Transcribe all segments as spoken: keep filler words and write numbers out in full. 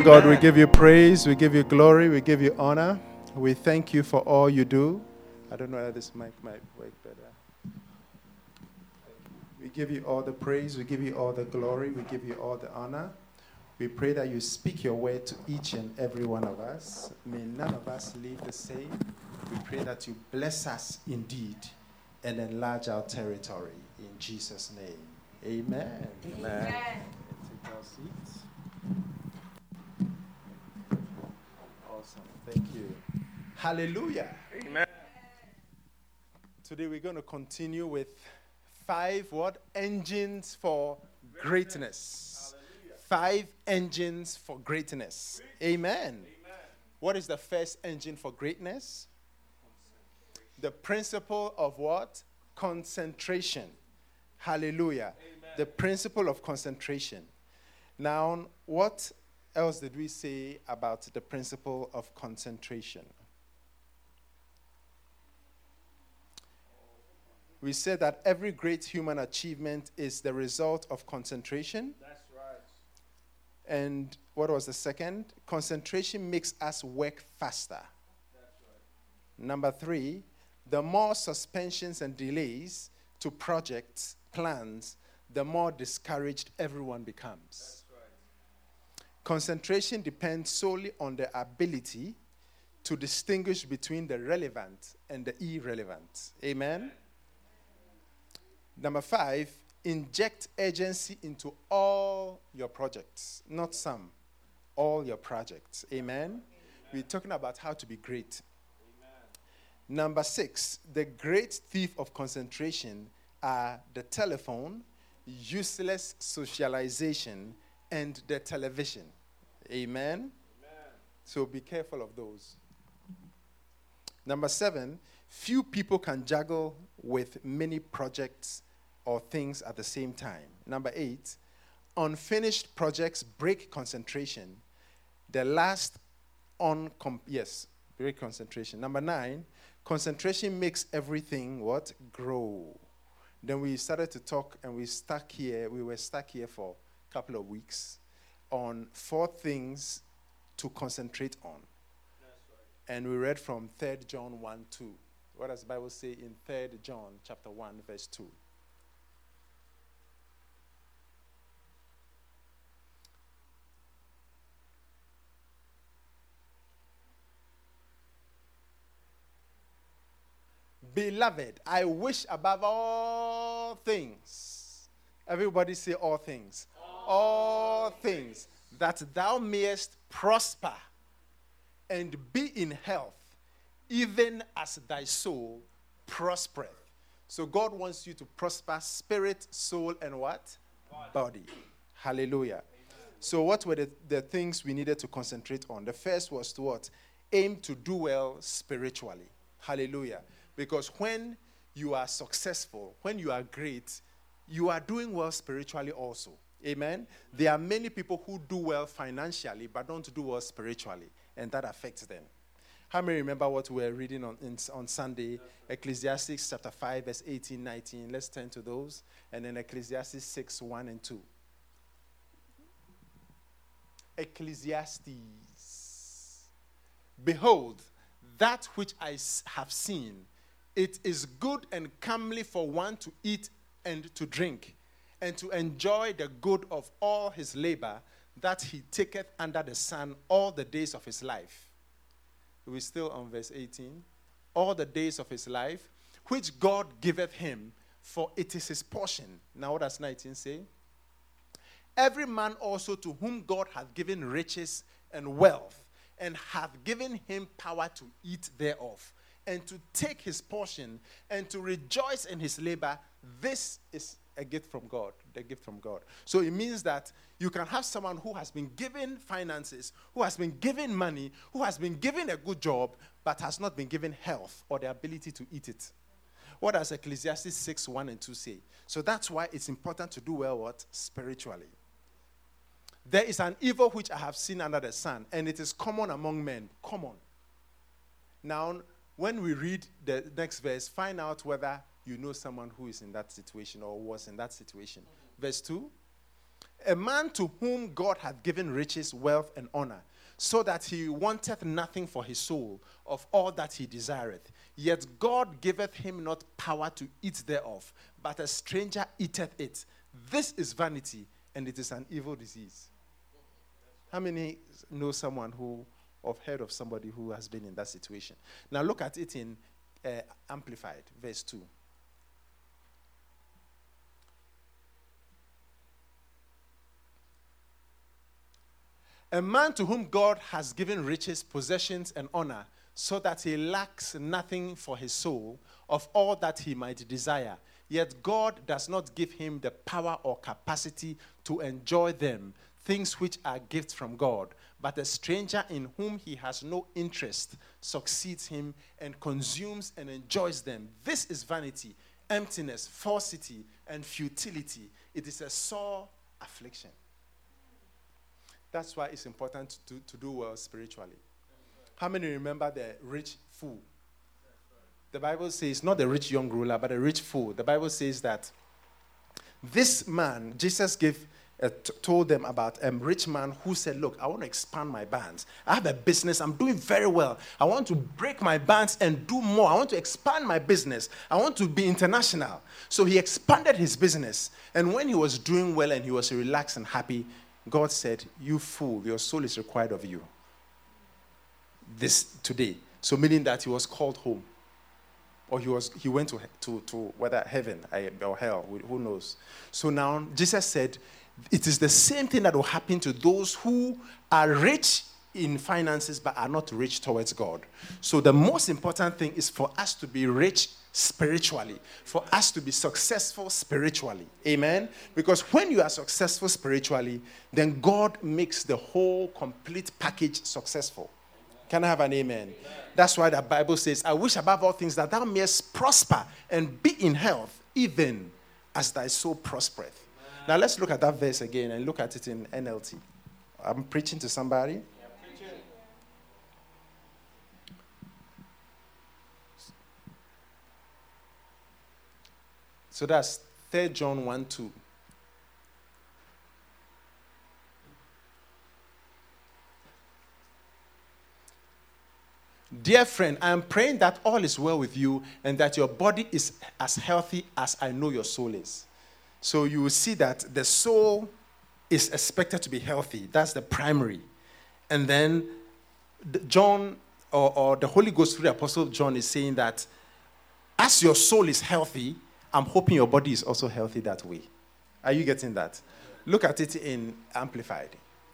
God, we give you praise, we give you glory, we give you honor. We thank you for all you do. I don't know whether this mic might work better. We give you all the praise, we give you all the glory, we give you all the honor. We pray that you speak your word to each and every one of us. May none of us leave the same. We pray that you bless us indeed and enlarge our territory. In Jesus' name, amen. Amen. Amen. Take our seats. Awesome. Thank you. Hallelujah. Amen. Today we're going to continue with five what? Engines for greatness. Hallelujah. Five engines for greatness. Amen. Amen. What is the first engine for greatness? The principle of what? Concentration. Hallelujah. Amen. The principle of concentration. Now, what else did we say about the principle of concentration? We said that every great human achievement is the result of concentration. That's right. And what was the second? Concentration makes us work faster. That's right. Number three, the more suspensions and delays to projects, plans, the more discouraged everyone becomes. That's right. Concentration depends solely on the ability to distinguish between the relevant and the irrelevant. Amen? Amen. Number five, inject urgency into all your projects, not some, all your projects. Amen? Amen. We're talking about how to be great. Amen. Number six, the great thief of concentration are the telephone, useless socialization, and the television. Amen? Amen. So be careful of those. Number seven, few people can juggle with many projects or things at the same time. Number eight, unfinished projects break concentration. The last on, com- yes, break concentration. Number nine, concentration makes everything what? Grow. Then we started to talk and we stuck here, we were stuck here for a couple of weeks on four things to concentrate on. That's right. And we read from Third John one two. What does the Bible say in Third John chapter one, verse two? Beloved, I wish above all things. Everybody say all things. All, all things. things. That thou mayest prosper and be in health, even as thy soul prospereth. So God wants you to prosper spirit, soul, and what? Body. Body. Hallelujah. Amen. So what were the, the things we needed to concentrate on? The first was to what? Aim to do well spiritually. Hallelujah. Because when you are successful, when you are great, you are doing well spiritually also. Amen? There are many people who do well financially but don't do well spiritually, and that affects them. How many remember what we were reading on, in, on Sunday? Ecclesiastes chapter five, verse eighteen, nineteen. Let's turn to those. And then Ecclesiastes six, one and two. Ecclesiastes. Behold, that which I have seen, it is good and comely for one to eat and to drink, and to enjoy the good of all his labor, that he taketh under the sun all the days of his life. We're still on verse eighteen. All the days of his life, which God giveth him, for it is his portion. Now what does nineteen say? Every man also to whom God hath given riches and wealth, and hath given him power to eat thereof, and to take his portion, and to rejoice in his labor, this is a gift from God, the gift from God. So it means that you can have someone who has been given finances, who has been given money, who has been given a good job, but has not been given health or the ability to eat it. What does Ecclesiastes six, one and two say? So that's why it's important to do well what? Spiritually. There is an evil which I have seen under the sun, and it is common among men. Common. Now, when we read the next verse, find out whether you know someone who is in that situation or was in that situation. Mm-hmm. Verse two. A man to whom God hath given riches, wealth, and honor, so that he wanteth nothing for his soul of all that he desireth. Yet God giveth him not power to eat thereof, but a stranger eateth it. This is vanity, and it is an evil disease. How many know someone who, or heard of somebody who has been in that situation? Now look at it in uh, Amplified, verse two. A man to whom God has given riches, possessions, and honor, so that he lacks nothing for his soul of all that he might desire. Yet God does not give him the power or capacity to enjoy them, things which are gifts from God. But a stranger in whom he has no interest succeeds him and consumes and enjoys them. This is vanity, emptiness, falsity, and futility. It is a sore affliction. That's why it's important to, to do well spiritually. How many remember the rich fool? The Bible says, not the rich young ruler, but a rich fool. The Bible says that this man, Jesus gave, uh, t- told them about a rich man who said, look, I want to expand my bands. I have a business. I'm doing very well. I want to break my bands and do more. I want to expand my business. I want to be international. So he expanded his business. And when he was doing well and he was relaxed and happy, God said, you fool, your soul is required of you this today. So meaning that he was called home. Or he was he went to, to, to whether heaven or hell, who knows. So now Jesus said, it is the same thing that will happen to those who are rich in finances but are not rich towards God. So the most important thing is for us to be rich spiritually, for us to be successful spiritually. Amen? Because when you are successful spiritually, then God makes the whole complete package successful. Can I have an amen? Amen? That's why the Bible says, I wish above all things that thou mayest prosper and be in health, even as thy soul prospereth. Amen. Now let's look at that verse again and look at it in N L T. I'm preaching to somebody. Yeah, preaching. So that's Third John one two. Dear friend, I am praying that all is well with you and that your body is as healthy as I know your soul is. So you will see that the soul is expected to be healthy. That's the primary. And then John, or, or the Holy Ghost through the Apostle John is saying that as your soul is healthy, I'm hoping your body is also healthy that way. Are you getting that? Look at it in Amplified.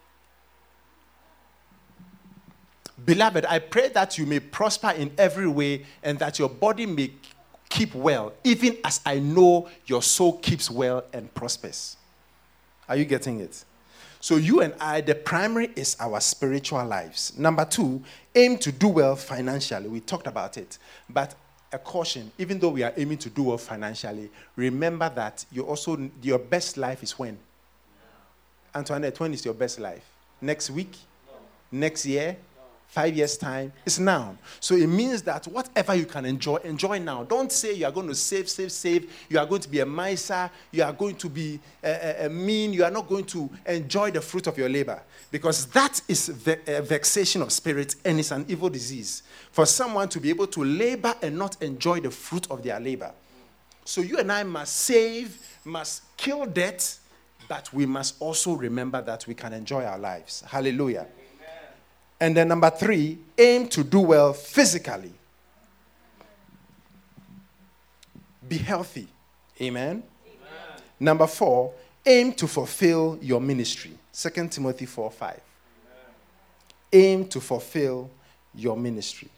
Beloved, I pray that you may prosper in every way and that your body may keep well, even as I know your soul keeps well and prospers. Are you getting it? So you and I, the primary is our spiritual lives. Number two, aim to do well financially. We talked about it. But a caution, even though we are aiming to do well financially, remember that you also your best life is when? Antoinette, when is your best life? Next week? No. Next year? Five years' time, it's now. So it means that whatever you can enjoy, enjoy now. Don't say you are going to save, save, save. You are going to be a miser. You are going to be a, a, a mean. You are not going to enjoy the fruit of your labor. Because that is ve- a vexation of spirit and it's an evil disease. For someone to be able to labor and not enjoy the fruit of their labor. So you and I must save, must kill debt, but we must also remember that we can enjoy our lives. Hallelujah. And then number three, aim to do well physically. Be healthy. Amen? Amen. Number four, aim to fulfill your ministry. Second Timothy four five. Amen. Aim to fulfill your ministry.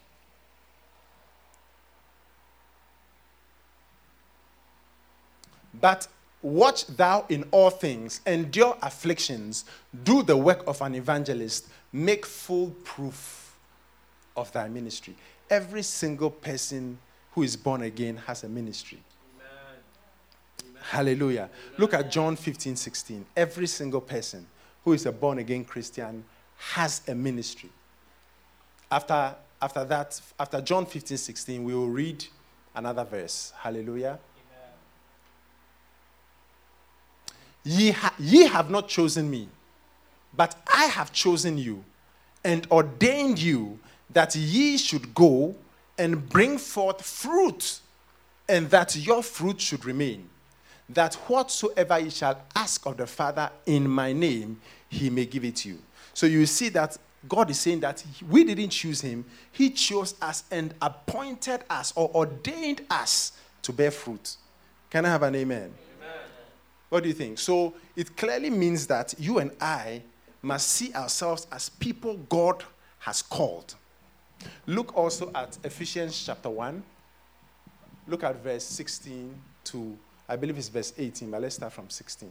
But watch thou in all things, endure afflictions, do the work of an evangelist, make full proof of thy ministry. Every single person who is born again has a ministry. Amen. Amen. Hallelujah. Amen. Look at John fifteen sixteen. Every single person who is a born again Christian has a ministry. After, after that, after John fifteen sixteen, we will read another verse. Hallelujah. Ye, ha- ye have not chosen me, but I have chosen you and ordained you that ye should go and bring forth fruit, and that your fruit should remain, that whatsoever ye shall ask of the Father in my name, he may give it to you. So you see that God is saying that we didn't choose him. He chose us and appointed us or ordained us to bear fruit. Can I have an amen? Amen. What do you think? So it clearly means that you and I must see ourselves as people God has called. Look also at Ephesians chapter one. Look at verse sixteen to, I believe it's verse eighteen, but let's start from sixteen.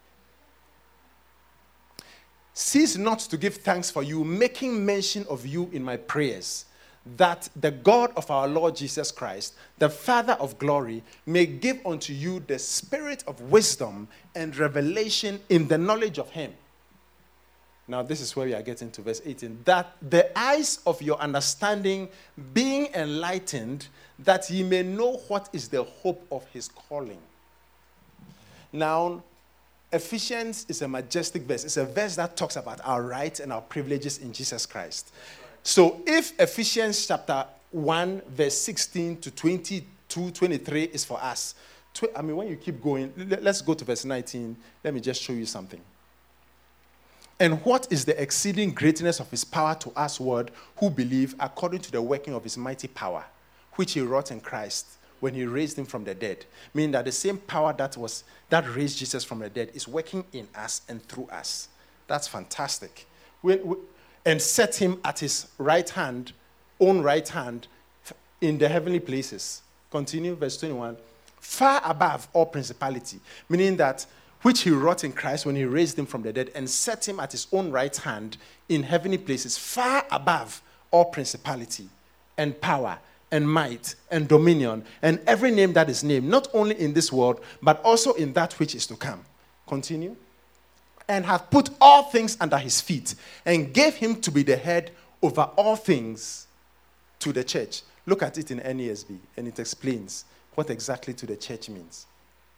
Cease not to give thanks for you, making mention of you in my prayers, that the God of our Lord Jesus Christ, the Father of glory, may give unto you the spirit of wisdom and revelation in the knowledge of him. Now, this is where we are getting to verse eighteen. That the eyes of your understanding being enlightened, that ye may know what is the hope of his calling. Now, Ephesians is a majestic verse. It's a verse that talks about our rights and our privileges in Jesus Christ. So if Ephesians chapter one, verse sixteen to twenty-two, twenty-three is for us, I mean, when you keep going, let's go to verse nineteen. Let me just show you something. And what is the exceeding greatness of his power to us, word, who believe, according to the working of his mighty power, which he wrought in Christ when he raised him from the dead? Meaning that the same power that was that raised Jesus from the dead is working in us and through us. That's fantastic. When, we, and set him at his right hand, own right hand, in the heavenly places. Continue, verse twenty-one. Far above all principality, meaning that which he wrought in Christ when he raised him from the dead and set him at his own right hand in heavenly places, far above all principality and power and might and dominion and every name that is named, not only in this world, but also in that which is to come. Continue. And hath put all things under his feet and gave him to be the head over all things to the church. Look at it in N A S B, and it explains what exactly to the church means.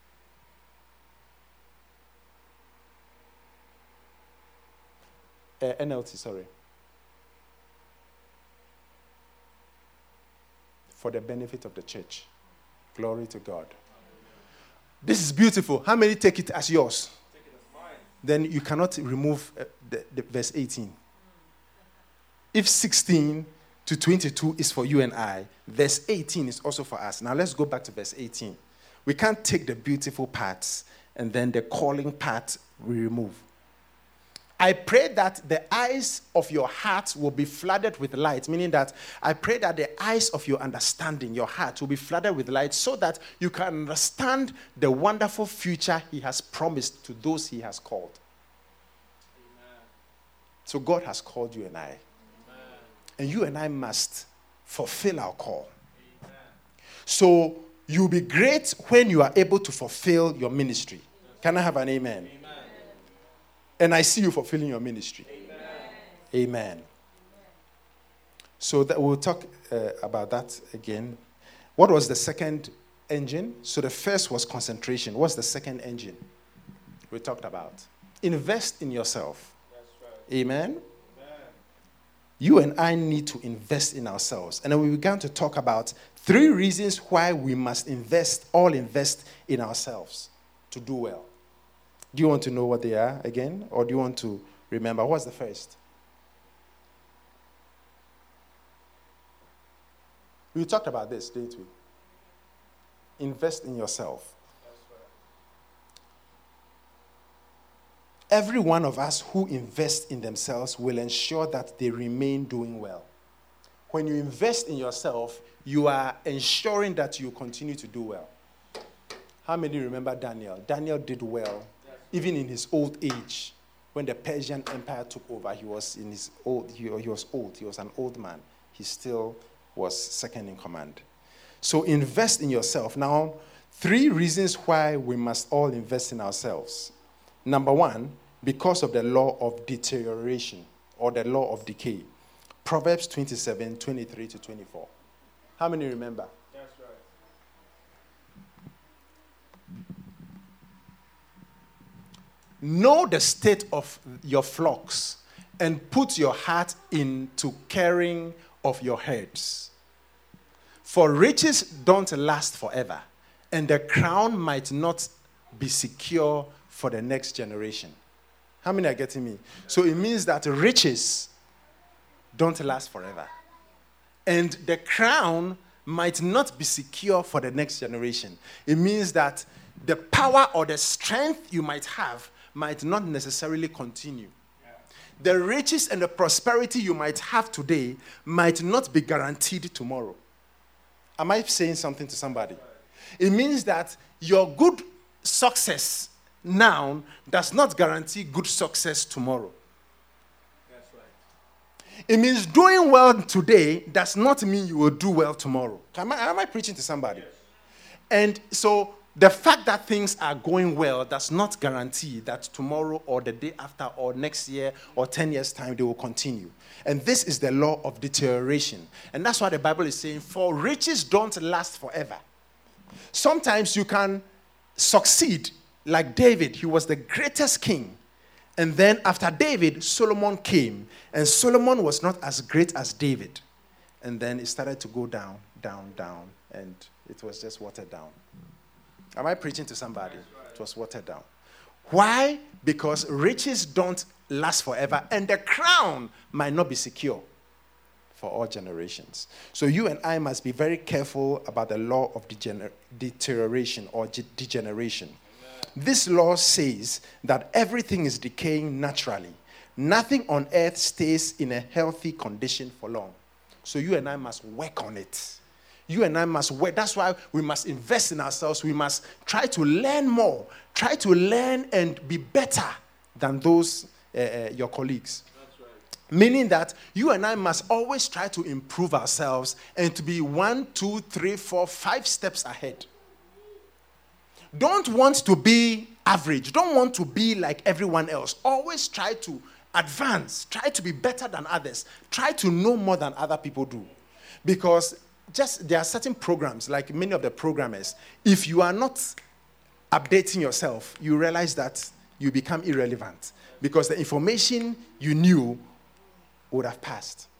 Uh, N L T, sorry. For the benefit of the church. Glory to God. This is beautiful. How many take it as yours? Take it as mine. Then you cannot remove uh, the, the verse eighteen. If sixteen to twenty-two is for you and I, verse eighteen is also for us. Now let's go back to verse eighteen. We can't take the beautiful parts and then the calling part we remove. I pray that the eyes of your heart will be flooded with light, meaning that I pray that the eyes of your understanding, your heart, will be flooded with light so that you can understand the wonderful future he has promised to those he has called. Amen. So God has called you and I. Amen. And you and I must fulfill our call. Amen. So you'll be great when you are able to fulfill your ministry. Can I have an amen? Amen. And I see you fulfilling your ministry. Amen. Amen. So that we'll talk uh, about that again. What was the second engine? So the first was concentration. What's the second engine we talked about? Invest in yourself. That's right. Amen? Amen. You and I need to invest in ourselves. And then we began to talk about three reasons why we must invest, all invest in ourselves to do well. Do you want to know what they are again? Or do you want to remember? What's the first? We talked about this, didn't we? Invest in yourself. Every one of us who invests in themselves will ensure that they remain doing well. When you invest in yourself, you are ensuring that you continue to do well. How many remember Daniel? Daniel did well. Even in his old age, when the Persian Empire took over, he was in his old. He, he was old. He was an old man. He still was second in command. So invest in yourself. Now, three reasons why we must all invest in ourselves. Number one, because of the law of deterioration or the law of decay. Proverbs twenty-seven, twenty-three to twenty-four. How many remember? know the state of your flocks and put your heart into caring of your herds. For riches don't last forever, and the crown might not be secure for the next generation. How many are getting me? So it means that riches don't last forever. And the crown might not be secure for the next generation. It means that the power or the strength you might have might not necessarily continue. The riches and the prosperity you might have today might not be guaranteed tomorrow. Am I saying something to somebody? It means that your good success now does not guarantee good success tomorrow. That's right. It means doing well today does not mean you will do well tomorrow. Am I, am I preaching to somebody? Yes. And so the fact that things are going well does not guarantee that tomorrow or the day after or next year or ten years' time they will continue. And this is the law of deterioration. And that's why the Bible is saying, for riches don't last forever. Sometimes you can succeed like David. He was the greatest king. And then after David, Solomon came. And Solomon was not as great as David. And then it started to go down, down, down. And it was just watered down. Am I preaching to somebody? It was watered down. Why? Because riches don't last forever. And the crown might not be secure for all generations. So you and I must be very careful about the law of degener- deterioration or ge- degeneration. Amen. This law says that everything is decaying naturally. Nothing on earth stays in a healthy condition for long. So you and I must work on it. You and I must work. That's why we must invest in ourselves. We must try to learn more. Try to learn and be better than those, uh, uh, your colleagues. Meaning that you and I must always try to improve ourselves and to be one, two, three, four, five steps ahead. Don't want to be average. Don't want to be like everyone else. Always try to advance. Try to be better than others. Try to know more than other people do. Because just there are certain programs, like many of the programmers, if you are not updating yourself, you realize that you become irrelevant. Because the information you knew would have passed.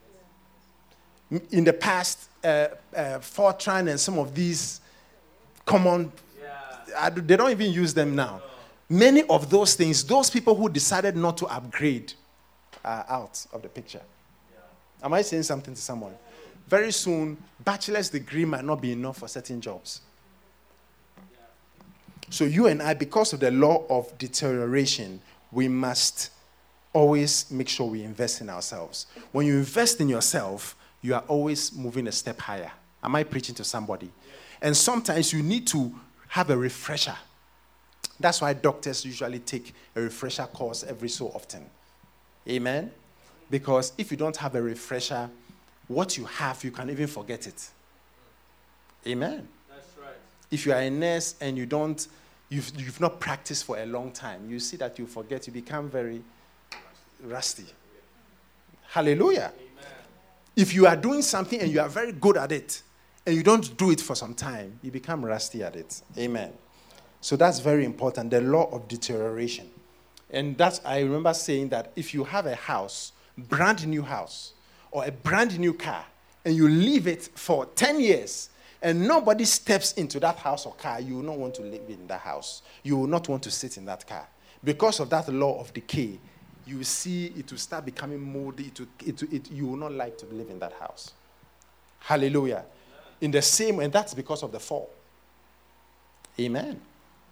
In the past, uh, uh, Fortran and some of these common, yeah. uh, they don't even use them now. No. Many of those things, those people who decided not to upgrade are out of the picture. Yeah. Am I saying something to someone? Very soon, bachelor's degree might not be enough for certain jobs. Yeah. So you and I, because of the law of deterioration, we must always make sure we invest in ourselves. When you invest in yourself, you are always moving a step higher. Am I preaching to somebody? Yeah. And sometimes you need to have a refresher. That's why doctors usually take a refresher course every so often. Amen? Because if you don't have a refresher, what you have, you can even forget it. Amen? That's right. If you are a nurse and you don't, you've, you've not practiced for a long time, you see that you forget, you become very rusty. Hallelujah. Amen. If you are doing something and you are very good at it and you don't do it for some time, you become rusty at it. Amen. So that's very important, the law of deterioration. And that's, I remember saying that if you have a house, brand new house, or a brand new car, and you leave it for ten years, and nobody steps into that house or car, you will not want to live in that house. You will not want to sit in that car. Because of that law of decay, you will see it will start becoming moldy. It will, it, will, it, you will not like to live in that house. Hallelujah. In the same way, and that's because of the fall. Amen.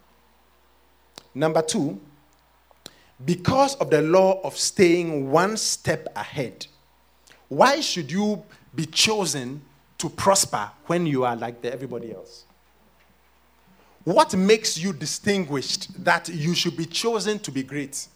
Number two, because of the law of staying one step ahead, why should you be chosen to prosper when you are like the, everybody else? What makes you distinguished that you should be chosen to be great?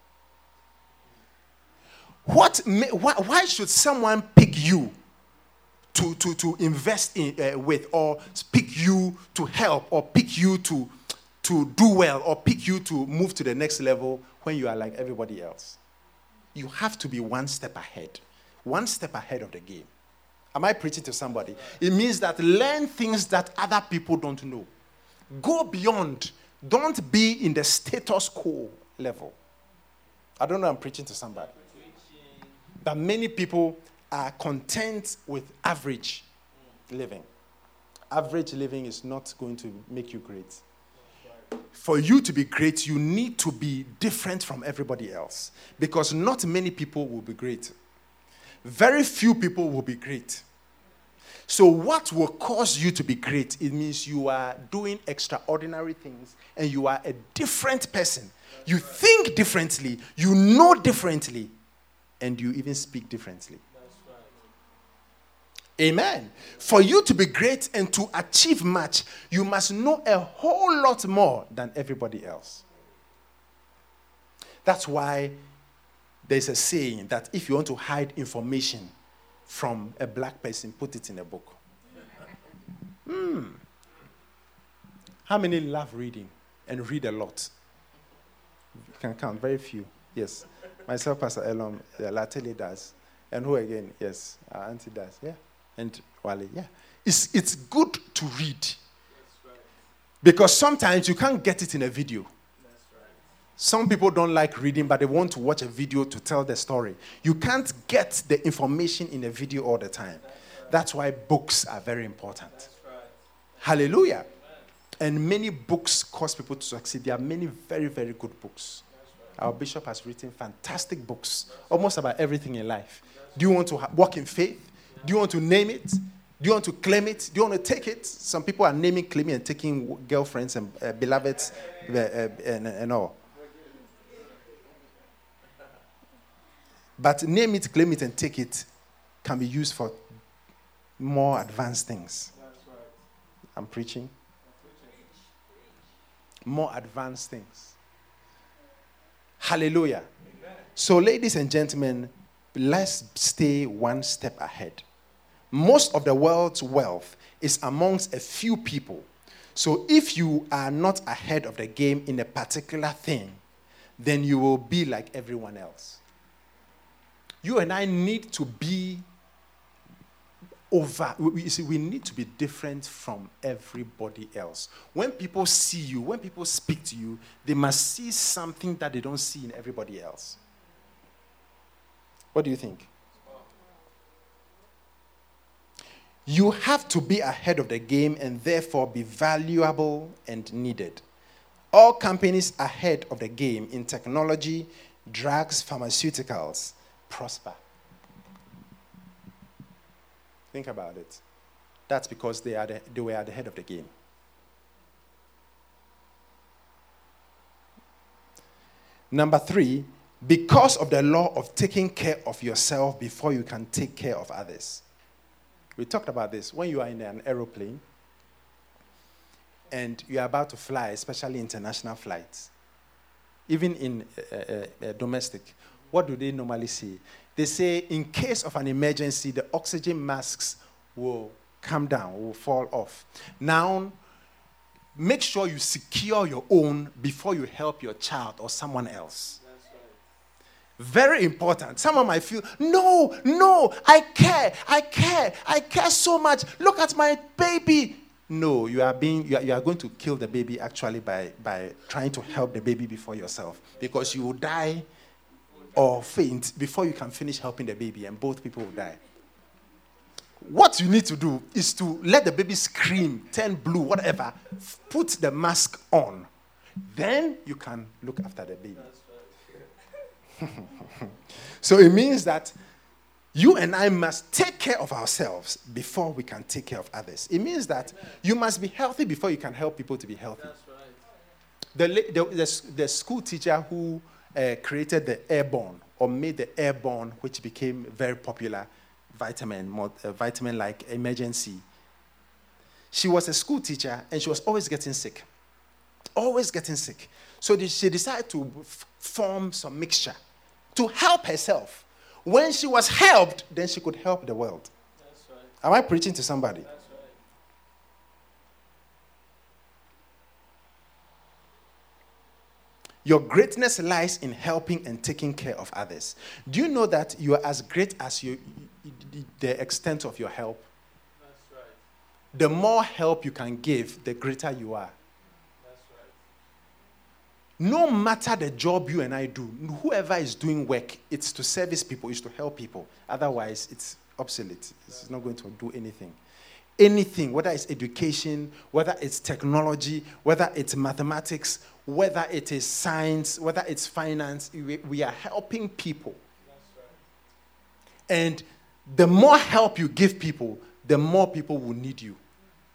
What? Why, why should someone pick you to, to, to invest in uh, with, or pick you to help, or pick you to, to do well, or pick you to move to the next level when you are like everybody else? You have to be one step ahead. One step ahead of the game. Am I preaching to somebody? It means that learn things that other people don't know. Go beyond. Don't be in the status quo level. I don't know, I'm preaching to somebody. That many people are content with average living. Average living is not going to make you great. For you to be great, you need to be different from everybody else. Because not many people will be great. Very few people will be great. So what will cause you to be great? It means you are doing extraordinary things and you are a different person. You think differently, you know differently, and you even speak differently. Amen. For you to be great and to achieve much, you must know a whole lot more than everybody else. That's why there's a saying that if you want to hide information from a black person, put it in a book. Hmm. How many love reading and read a lot? You can count, very few. Yes. Myself, Pastor Elom, uh, Latele does. And who again? Yes, our auntie does. Yeah. And Wale, yeah. It's, it's good to read. Right. Because sometimes you can't get it in a video. Right. Some people don't like reading, but they want to watch a video to tell the story. You can't get the information in a video all the time. That's, right. That's why books are very important. Right. Hallelujah. Amen. And many books cause people to succeed. There are many very, very good books. Right. Our bishop has written fantastic books, almost about everything in life. Do you want to ha- walk in faith? Do you want to name it? Do you want to claim it? Do you want to take it? Some people are naming, claiming, and taking girlfriends and uh, beloveds uh, uh, and, and all. But name it, claim it, and take it can be used for more advanced things. I'm preaching. More advanced things. Hallelujah. So, ladies and gentlemen, let's stay one step ahead. Most of the world's wealth is amongst a few people. So if you are not ahead of the game in a particular thing, then you will be like everyone else. You and I need to be over. You see, we need to be different from everybody else. When people see you, when people speak to you, they must see something that they don't see in everybody else. What do you think? You have to be ahead of the game and therefore be valuable and needed. All companies ahead of the game in technology, drugs, pharmaceuticals prosper. Think about it. That's because they, are the, they were at the head of the game. Number three, because of the law of taking care of yourself before you can take care of others. We talked about this. When you are in an aeroplane and you are about to fly, especially international flights, even in uh, uh, uh, domestic, what do they normally say? They say in case of an emergency, the oxygen masks will come down, will fall off. Now, make sure you secure your own before you help your child or someone else. Very important. Someone might feel, no, no, I care, I care, I care so much. Look at my baby. No, you are being, you are, you are going to kill the baby actually by, by trying to help the baby before yourself, because you will die or faint before you can finish helping the baby, and both people will die. What you need to do is to let the baby scream, turn blue, whatever, put the mask on. Then you can look after the baby. So it means that you and I must take care of ourselves before we can take care of others. It means that you must be healthy before you can help people to be healthy. That's right. The, the, the, the school teacher who uh, created the airborne or made the airborne, which became very popular, vitamin, uh, vitamin-like emergency. She was a school teacher and she was always getting sick. Always getting sick. So she decided to f- form some mixture to help herself. When she was helped, then she could help the world. That's right. Am I preaching to somebody? That's right. Your greatness lies in helping and taking care of others. Do you know that you are as great as you, the extent of your help? That's right. The more help you can give, the greater you are. That's right. No matter the job you and I do, whoever is doing work, it's to service people, it's to help people. Otherwise, it's obsolete. It's not going to do anything. Anything, whether it's education, whether it's technology, whether it's mathematics, whether it is science, whether it's finance, we, we are helping people. And the more help you give people, the more people will need you.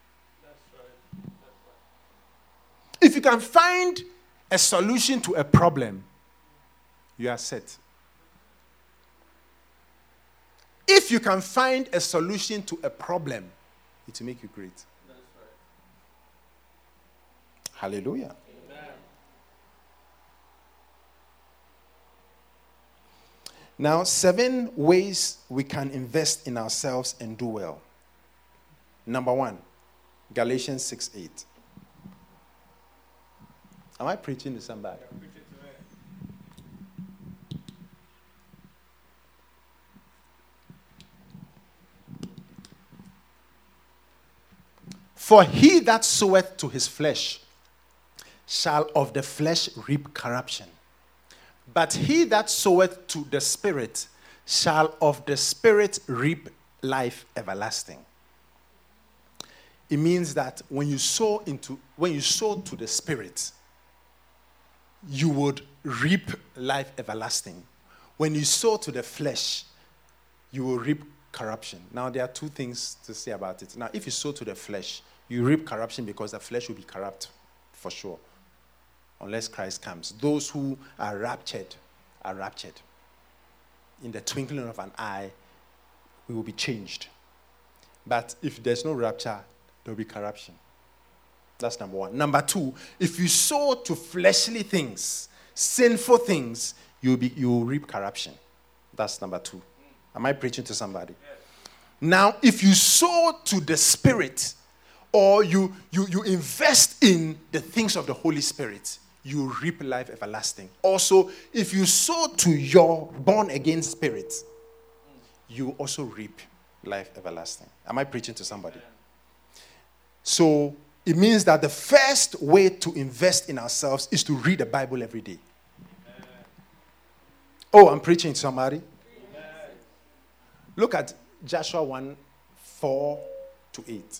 If you can find a solution to a problem, you are set. If you can find a solution to a problem, it will make you great. That's right. Hallelujah. Amen. Now, seven ways we can invest in ourselves and do well. Number one, Galatians six eight. Am I preaching to somebody? For he that soweth to his flesh shall of the flesh reap corruption. But he that soweth to the Spirit shall of the Spirit reap life everlasting. It means that when you sow into, when you sow to the Spirit, you would reap life everlasting. When you sow to the flesh, you will reap corruption. Now, there are two things to say about it. Now, if you sow to the flesh, you reap corruption because the flesh will be corrupt, for sure, unless Christ comes. Those who are raptured are raptured. In the twinkling of an eye, we will be changed. But if there's no rapture, there will be corruption. That's number one. Number two, if you sow to fleshly things, sinful things, you'll be you will reap corruption. That's number two. Am I preaching to somebody? Yes. Now, if you sow to the Spirit, or you, you, you invest in the things of the Holy Spirit, you reap life everlasting. Also, if you sow to your born-again spirit, you also reap life everlasting. Am I preaching to somebody? So, it means that the first way to invest in ourselves is to read the Bible every day. Oh, I'm preaching to somebody? Look at Joshua one, four to eight.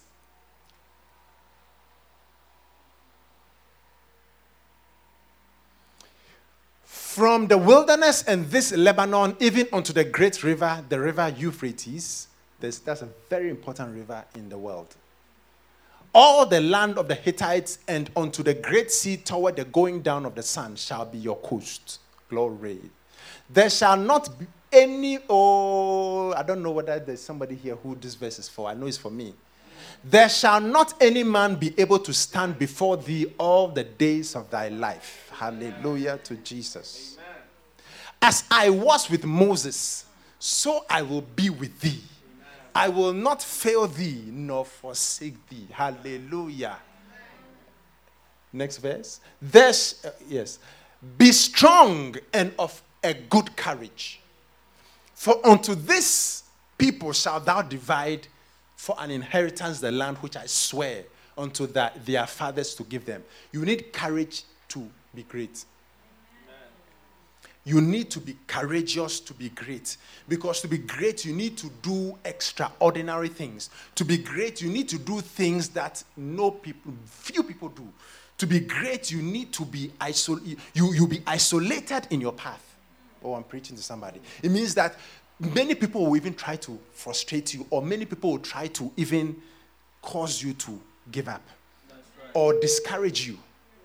From the wilderness and this Lebanon, even unto the great river, the river Euphrates, that's a very important river in the world. All the land of the Hittites and unto the great sea toward the going down of the sun shall be your coast. Glory. There shall not be any, oh, I don't know whether there's somebody here who this verse is for. I know it's for me. There shall not any man be able to stand before thee all the days of thy life. Hallelujah to Jesus. Amen. As I was with Moses, so I will be with thee. Amen. I will not fail thee nor forsake thee. Hallelujah. Amen. Next verse. There's, uh, yes. Be strong and of a good courage. For unto this people shalt thou divide for an inheritance the land which I swear unto the, their fathers to give them. You need courage to be great. Amen. You need to be courageous to be great. Because to be great, you need to do extraordinary things. To be great, you need to do things that no people, few people do. To be great, you need to be isolated. You, you be isolated in your path. Oh, I'm preaching to somebody. It means that many people will even try to frustrate you, or many people will try to even cause you to give up. That's right. Or discourage you.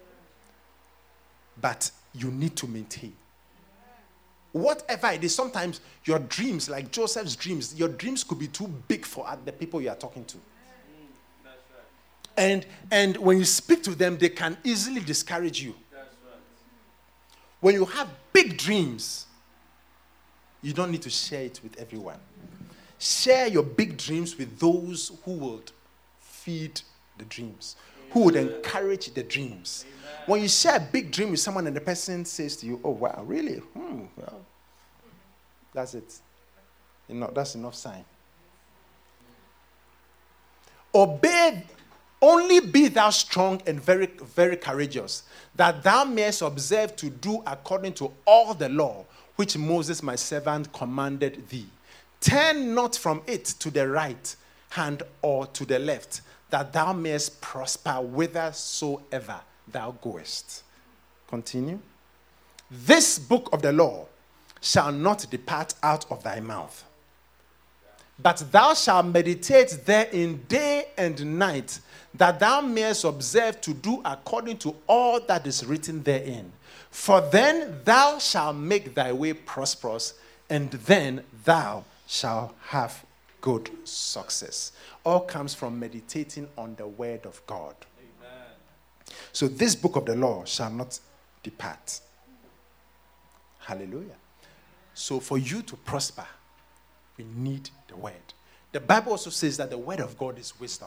But you need to maintain. Whatever it is, sometimes your dreams, like Joseph's dreams, your dreams could be too big for the people you are talking to. That's right. And, and when you speak to them, they can easily discourage you. That's right. When you have big dreams, you don't need to share it with everyone. Share your big dreams with those who would feed the dreams, who would encourage the dreams. Amen. When you share a big dream with someone and the person says to you, oh, wow, really? Hmm, well, that's it. You know, that's enough sign. Obey Only be thou strong and very, very courageous, that thou mayest observe to do according to all the law which Moses my servant commanded thee. Turn not from it to the right hand or to the left, that thou mayest prosper whithersoever thou goest. Continue. This book of the law shall not depart out of thy mouth, but thou shalt meditate therein day and night, that thou mayest observe to do according to all that is written therein. For then thou shalt make thy way prosperous, and then thou shalt have good success. All comes from meditating on the word of God. Amen. So this book of the law shall not depart. Hallelujah. So for you to prosper, we need the word. The Bible also says that the word of God is wisdom.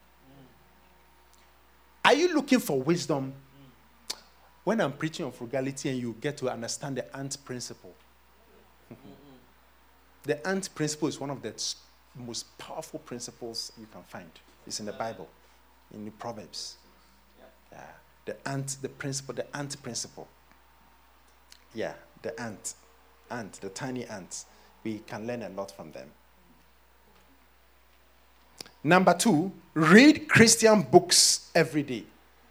Are you looking for wisdom? When I'm preaching on frugality and you get to understand the ant principle. The ant principle is one of the most powerful principles you can find. It's in the Bible, in the Proverbs. Yeah, the ant, the principle, the ant principle. Yeah, the ant, ant, the tiny ants. We can learn a lot from them. Number two, read Christian books every day.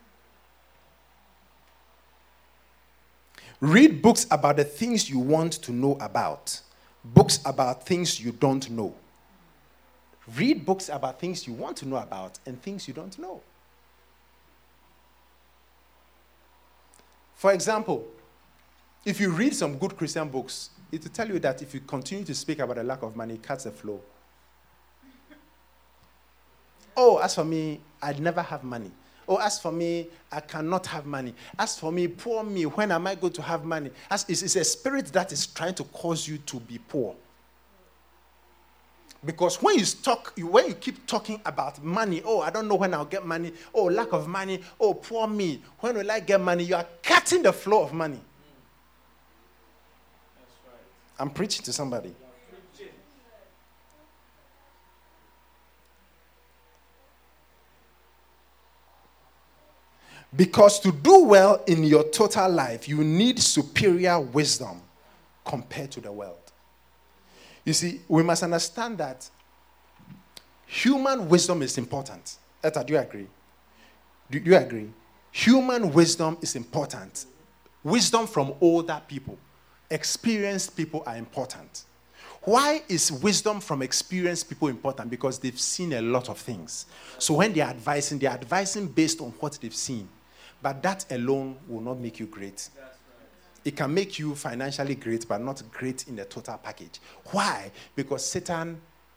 Read books about the things you want to know about. Books about things you don't know. Read books about things you want to know about and things you don't know. For example, if you read some good Christian books, it will tell you that if you continue to speak about the lack of money, it cuts the flow. Oh, as for me, I'd never have money. Oh, as for me, I cannot have money. As for me, poor me, when am I going to have money? As it's, it's a spirit that is trying to cause you to be poor. Because when you talk, when you keep talking about money, oh, I don't know when I'll get money. Oh, lack of money. Oh, poor me. When will I get money? You are cutting the flow of money. That's right. I'm preaching to somebody. Because to do well in your total life, you need superior wisdom compared to the world. You see, we must understand that human wisdom is important. Etta, do you agree? Do you agree? Human wisdom is important. Wisdom from older people, experienced people are important. Why is wisdom from experienced people important? Because they've seen a lot of things. So when they're advising, they're advising based on what they've seen. But that alone will not make you great. Right. It can make you financially great, but not great in the total package. Why? Because Satan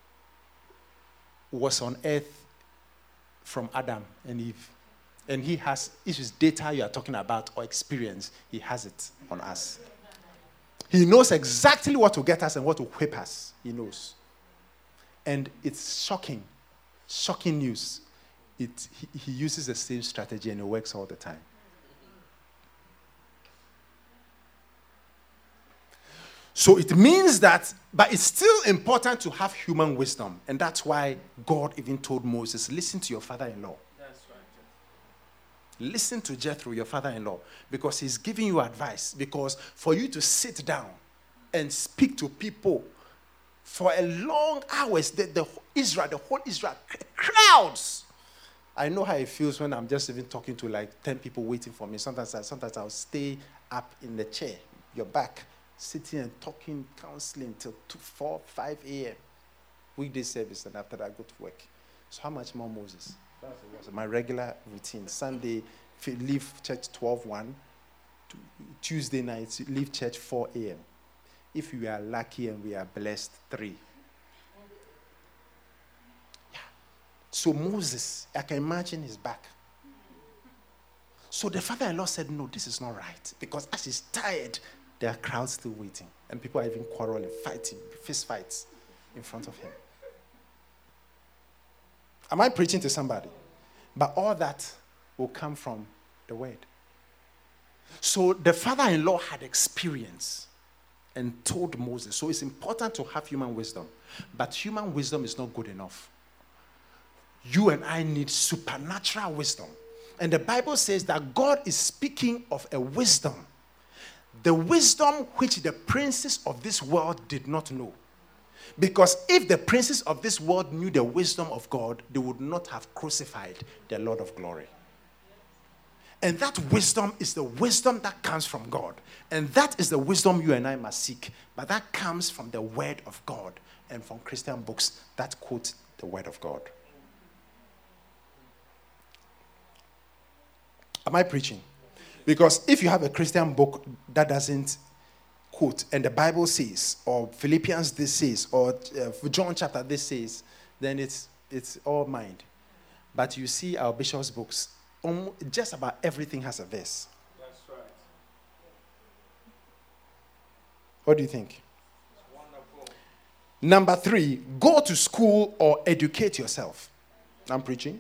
was on earth from Adam and Eve. And he has, if it's data you are talking about or experience, he has it on us. He knows exactly what to get us and what to whip us. He knows. And it's shocking, shocking news. It, he, he uses the same strategy and it works all the time. So it means that, but it's still important to have human wisdom. And that's why God even told Moses, listen to your father-in-law. That's right. Listen to Jethro, your father-in-law, because he's giving you advice. Because for you to sit down and speak to people for a long hours, the, the Israel, the whole Israel, crowds. I know how it feels when I'm just even talking to like ten people waiting for me. Sometimes, I, sometimes I'll stay up in the chair, your back, sitting and talking, counseling till two, four, five a.m. Weekday service, and after that I go to work. So how much more Moses? That's my regular routine. Sunday, leave church twelve one. Tuesday nights, leave church four a.m. If we are lucky and we are blessed, three. So Moses, I can imagine his back. So the father-in-law said, no, this is not right. Because as he's tired, there are crowds still waiting. And people are even quarreling, fighting, fist fights in front of him. Am I preaching to somebody? But all that will come from the word. So the father-in-law had experience and told Moses. So it's important to have human wisdom. But human wisdom is not good enough. you and I need supernatural wisdom. And the Bible says that God is speaking of a wisdom, the wisdom which the princes of this world did not know. Because if the princes of this world knew the wisdom of God, they would not have crucified the Lord of glory. And that wisdom is the wisdom that comes from God. And that is the wisdom you and I must seek. But that comes from the word of God and from Christian books that quote the word of God. Am I preaching? Because if you have a Christian book that doesn't quote, and the Bible says, or Philippians this says, or uh, John chapter this says, then it's it's all mind. But you see our bishop's books, um, just about everything has a verse. That's right. What do you think? It's wonderful. Number three, go to school or educate yourself. I'm preaching.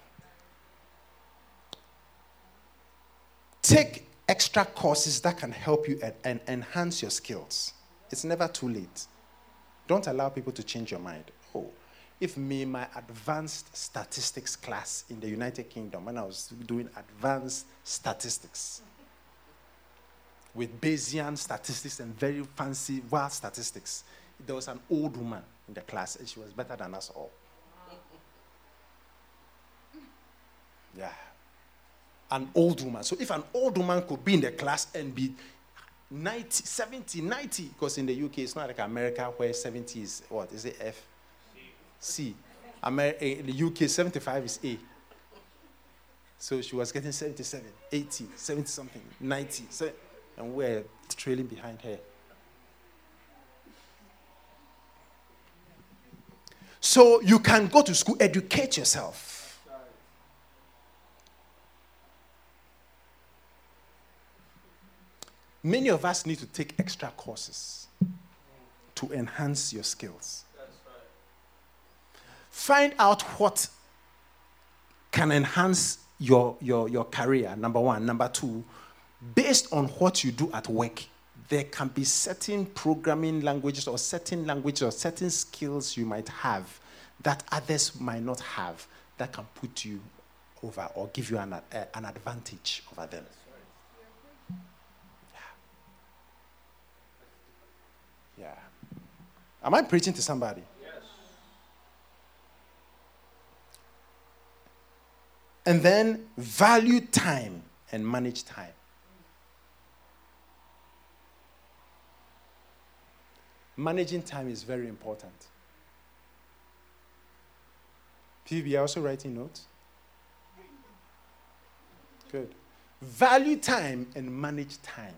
Take extra courses that can help you and, and enhance your skills. It's never too late. Don't allow people to change your mind. Oh, if me, my advanced statistics class in the United Kingdom, when I was doing advanced statistics, with Bayesian statistics and very fancy wild statistics, there was an old woman in the class, and she was better than us all. Yeah. An old woman. So if an old woman could be in the class and be ninety, seventy, ninety, because in the U K it's not like America where seventy is, what, is it F? C. Amer- in the U K seventy-five is A. So she was getting seventy-seven, eighty, seventy something, ninety, and we're trailing behind her. So you can go to school, educate yourself. Many of us need to take extra courses to enhance your skills. That's right. Find out what can enhance your, your, your career, number one. Number two, based on what you do at work, there can be certain programming languages or certain languages or certain skills you might have that others might not have that can put you over or give you an, uh, an advantage over them. Yeah. Am I preaching to somebody? Yes. And then value time and manage time. Managing time is very important. P B, also writing notes? Good. Value time and manage time.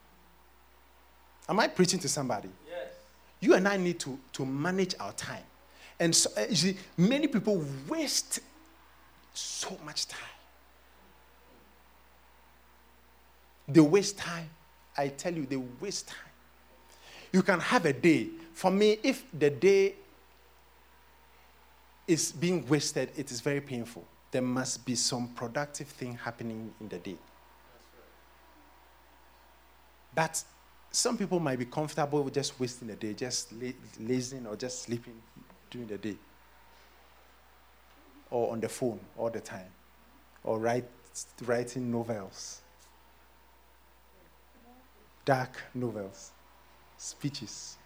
Am I preaching to somebody? Yes. You and I need to, to manage our time. And so, uh, you see, many people waste so much time. They waste time. I tell you, they waste time. You can have a day. For me, if the day is being wasted, it is very painful. There must be some productive thing happening in the day. But some people might be comfortable with just wasting the day, just la- lazing or just sleeping during the day. Or on the phone all the time. Or write, writing novels. Dark novels. Speeches.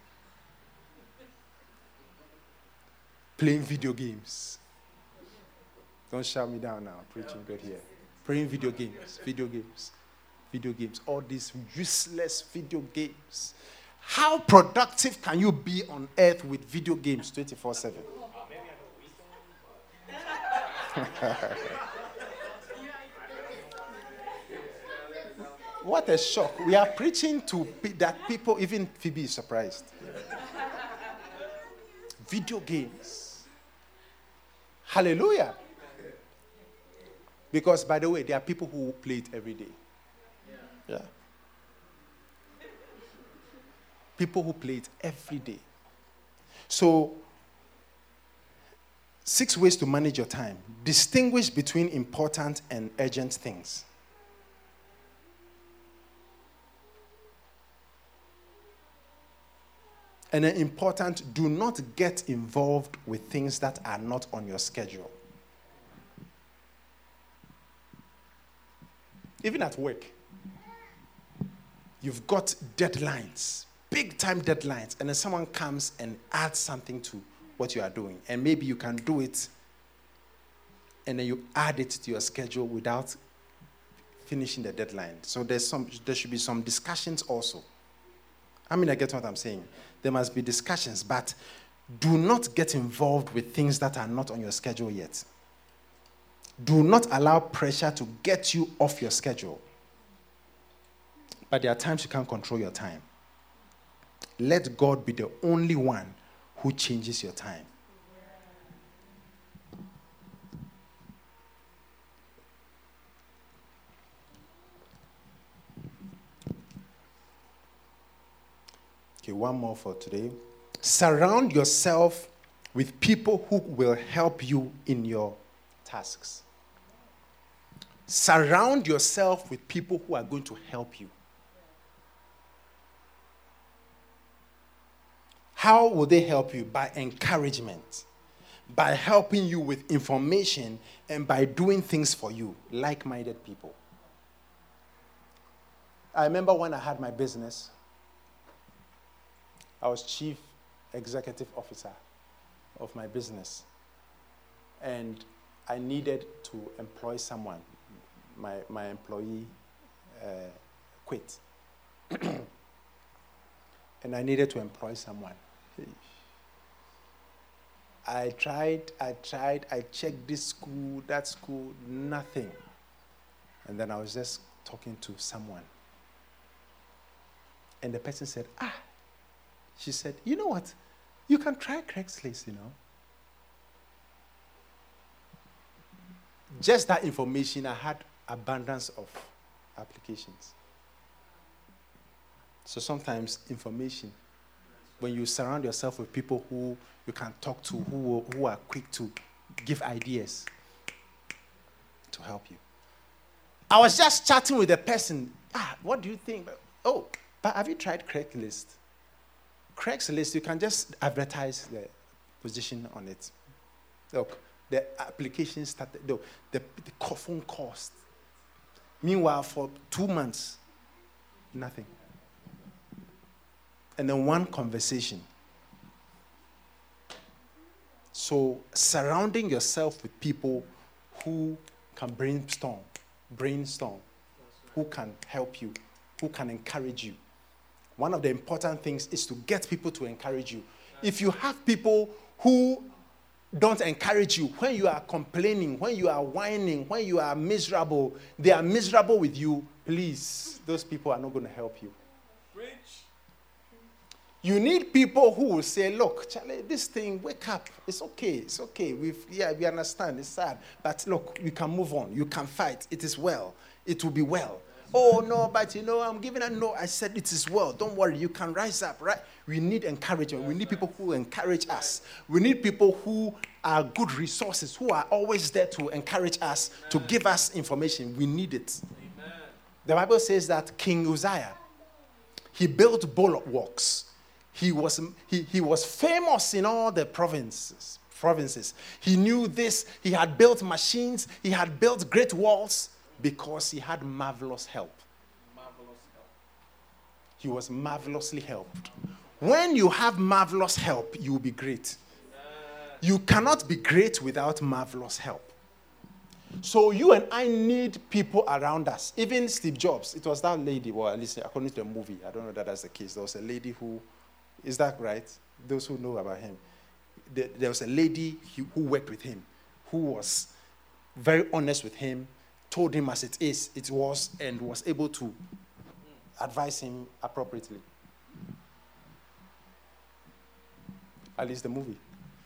Playing video games. Don't shout me down now, preaching good here. Playing video games, video games. Video games, all these useless video games. How productive can you be on earth with video games twenty-four seven? What a shock. We are preaching to pe- that people, even Phoebe is surprised. Video games. Hallelujah. Because, by the way, there are people who play it every day. Yeah. People who play it every day. So, six ways to manage your time. Distinguish between important and urgent things. And then important, do not get involved with things that are not on your schedule. Even at work, you've got deadlines, big time deadlines, and then someone comes and adds something to what you are doing. And maybe you can do it, and then you add it to your schedule without finishing the deadline. So there's some, there should be some discussions also. I mean, I get what I'm saying. There must be discussions, but do not get involved with things that are not on your schedule yet. Do not allow pressure to get you off your schedule. But there are times you can't control your time. Let God be the only one who changes your time. Okay, one more for today. Surround yourself with people who will help you in your tasks. Surround yourself with people who are going to help you. How will they help you? By encouragement, by helping you with information, and by doing things for you, like-minded people. I remember when I had my business, I was chief executive officer of my business, and I needed to employ someone. My, my employee uh, quit. And I needed to employ someone. I tried, I tried, I checked this school, that school, nothing. And then I was just talking to someone. And the person said, ah, she said, you know what? You can try Craigslist, you know. Just that information, I had abundance of applications. So sometimes information, when you surround yourself with people who you can talk to, who, who are quick to give ideas to help you. I was just chatting with a person. Ah, what do you think? Oh, but have you tried Craigslist? Craigslist, you can just advertise the position on it. Look, the application started, the, the, the phone cost. Meanwhile, for two months, nothing. And then one conversation. So surrounding yourself with people who can brainstorm, brainstorm, who can help you, who can encourage you. One of the important things is to get people to encourage you. If you have people who don't encourage you, when you are complaining, when you are whining, when you are miserable, they are miserable with you, please, those people are not going to help you. Preach. You need people who will say, look, Charlie, this thing, wake up. It's okay. It's okay. We've, yeah, we understand. It's sad. But look, you can move on. You can fight. It is well. It will be well. Oh, no, but you know, I'm giving a no. I said it is well. Don't worry. You can rise up, right? We need encouragement. We need people who encourage us. We need people who are good resources, who are always there to encourage us, to give us information. We need it. Amen. The Bible says that King Uzziah, he built bulwarks. He was, he, he was famous in all the provinces, provinces. He knew this. He had built machines. He had built great walls because he had marvelous help. Marvelous help. He was marvelously helped. When you have marvelous help, you will be great. Amen. You cannot be great without marvelous help. So you and I need people around us. Even Steve Jobs, it was that lady, well, at least according to the movie, I don't know that that's the case. There was a lady who, is that right? Those who know about him. There, there was a lady who worked with him, who was very honest with him, told him as it is, it was, and was able to advise him appropriately. At least the movie.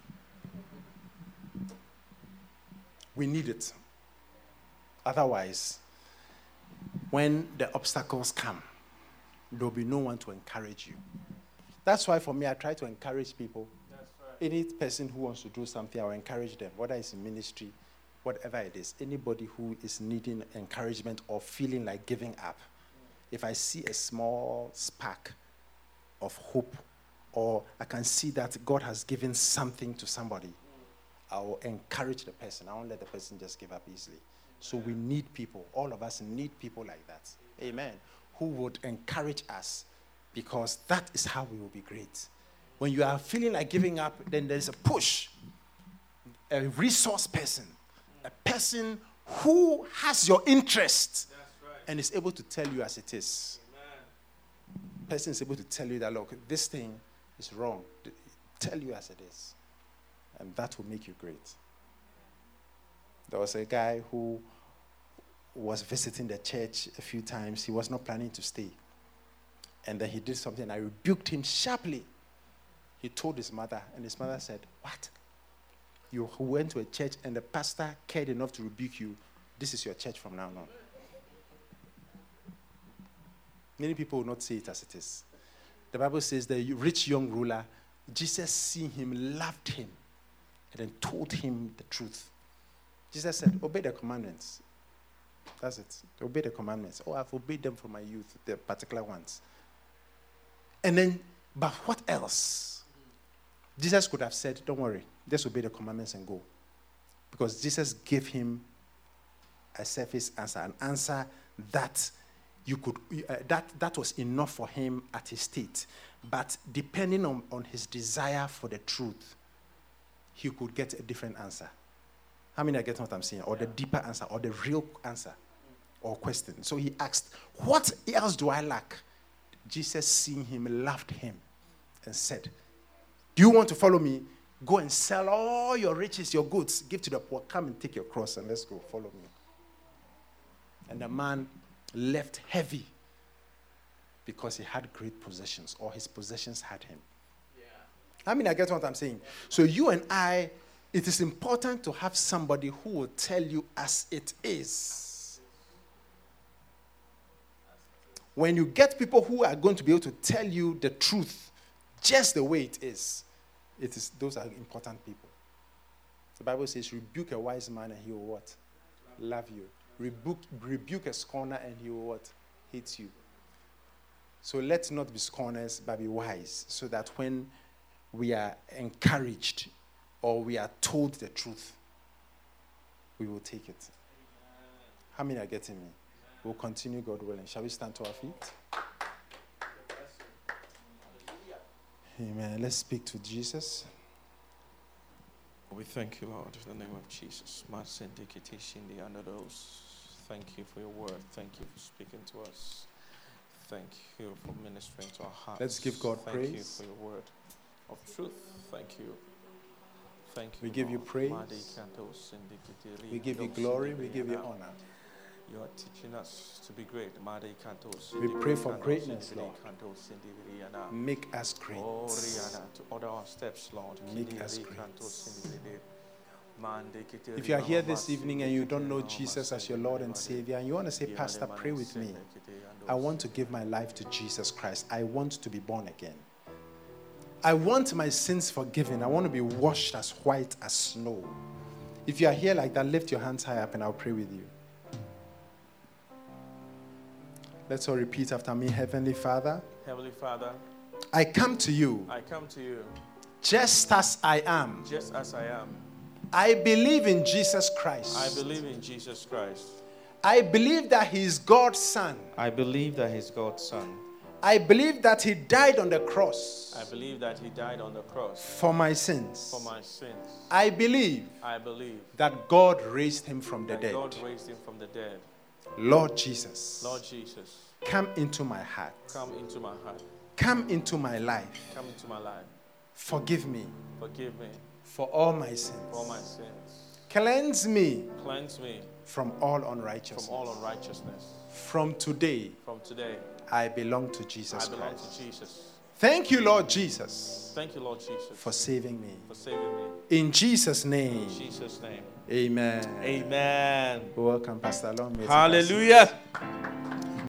We need it. Otherwise, when the obstacles come, there will be no one to encourage you. That's why for me, I try to encourage people. That's right. Any person who wants to do something, I will encourage them, whether it's in ministry, whatever it is. Anybody who is needing encouragement or feeling like giving up. If I see a small spark of hope, or I can see that God has given something to somebody, I will encourage the person. I won't let the person just give up easily. So we need people. All of us need people like that. Amen. Who would encourage us, because that is how we will be great. When you are feeling like giving up, then there's a push. A resource person. A person who has your interest and is able to tell you as it is. Amen. Person is able to tell you that, look, this thing is wrong. Tell you as it is. And that will make you great. There was a guy who was visiting the church a few times. He was not planning to stay. And then he did something. I rebuked him sharply. He told his mother, and his mother said, what? You went to a church and the pastor cared enough to rebuke you. This is your church from now on. Many people will not say it as it is. The Bible says the rich young ruler, Jesus seeing him, loved him, and then told him the truth. Jesus said, obey the commandments. That's it. Obey the commandments. Oh, I've obeyed them from my youth, the particular ones. And then, but what else? Jesus could have said, don't worry, just obey the commandments and go. Because Jesus gave him a surface answer, an answer that you could uh, that, that was enough for him at his state. But depending on, on his desire for the truth, he could get a different answer. How many are getting what I'm saying? Or the deeper answer, or the real answer, or question. So he asked, what else do I lack? Jesus, seeing him, loved him and said, do you want to follow me? Go and sell all your riches, your goods, give to the poor. Come and take your cross and let's go. Follow me. And the man left heavy because he had great possessions, or his possessions had him. Yeah. I mean, I get what I'm saying. So you and I, it is important to have somebody who will tell you as it is. When you get people who are going to be able to tell you the truth just the way it is, it is those are important people. The Bible says, rebuke a wise man and he will what? Love you. Rebuke, rebuke a scorner and he will what? Hate you. So let's not be scorners, but be wise, so that when we are encouraged or we are told the truth, we will take it. How many are getting me? We'll continue, God willing. Shall we stand to our feet? Amen. Let's speak to Jesus. We thank you, Lord, in the name of Jesus. Thank you for your word. Thank you for speaking to us. Thank you for ministering to our hearts. Let's give God Thank praise. Thank you for your word of truth. Thank you. Thank you. We give you Lord. praise. We give you glory. We give you honor. You are teaching us to be great. We pray for greatness, Lord. Make us great. To order our steps, Lord. Make us great. If you are here this evening and you don't know Jesus as your Lord and Savior, and you want to say, Pastor, pray with me. I want to give my life to Jesus Christ. I want to be born again. I want my sins forgiven. I want to be washed as white as snow. If you are here like that, lift your hands high up and I'll pray with you. Let's all repeat after me. Heavenly Father, Heavenly Father, I come to you. I come to you just as I am. Just as I am. I believe in Jesus Christ. I believe in Jesus Christ. I believe that he is God's son. I believe that he's God's son. I believe that he died on the cross. I believe that he died on the cross for my sins. For my sins. I believe. I believe that God raised him from the that dead. God raised him from the dead. Lord Jesus. Lord Jesus. Come into my heart. Come into my heart. Come into my life. Come into my life. Forgive me. Forgive me. For all my sins. For all my sins. Cleanse me. Cleanse me. From all unrighteousness. From all unrighteousness. From today. From today. I belong to Jesus I belong Christ. to Jesus. Thank you, Lord Jesus. Thank you, Lord Jesus. For saving me. For saving me. In Jesus' name. In Jesus' name. Amen. Amen. Welcome, Pastor Long. Hallelujah.